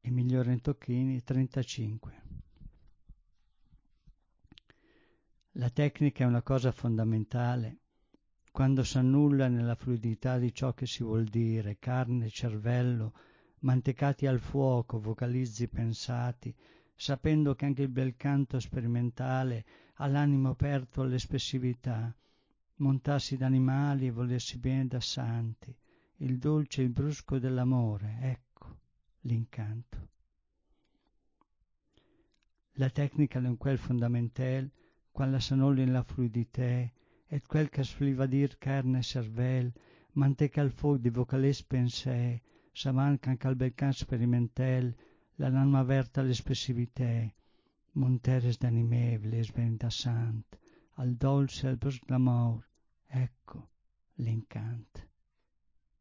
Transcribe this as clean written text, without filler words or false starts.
Emilio Rentocchini, 35. La tecnica è una cosa fondamentale. Quando s'annulla nella fluidità di ciò che si vuol dire, carne, cervello, mantecati al fuoco, vocalizzi pensati, sapendo che anche il bel canto sperimentale ha l'animo aperto all'espressività, montarsi d'animali e volersi bene da santi, il dolce e il brusco dell'amore, ecco l'incanto. La tecnica d'un quel fondamental, quando s'annulla in la fluidità, et quel che s'fliva dir carne e cervel, manteca al foc di vocalès pensè, savant qu'anche al bel can sperimental, l'anima averta all'espressività, monteres d'animè, vles ben da sant, al dolce e al brusc d'amor, ecco l'incant.